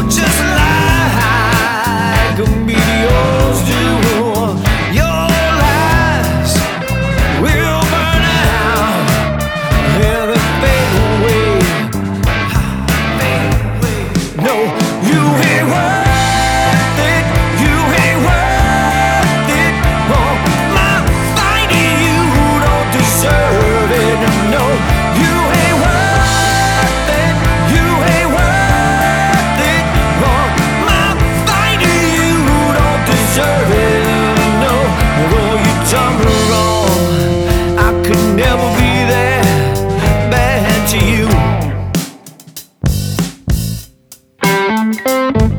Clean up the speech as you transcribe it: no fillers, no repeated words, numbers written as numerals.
just like meteors do. Your lies will burn out and then fade away. No, you ain't worth it. You ain't worth it. Oh, my fighting, you don't deserve it. No, you ain't worth it. You ain't worth it. Oh, my fighting, you don't deserve it. No, though you done me wrong, I could never be that bad to you.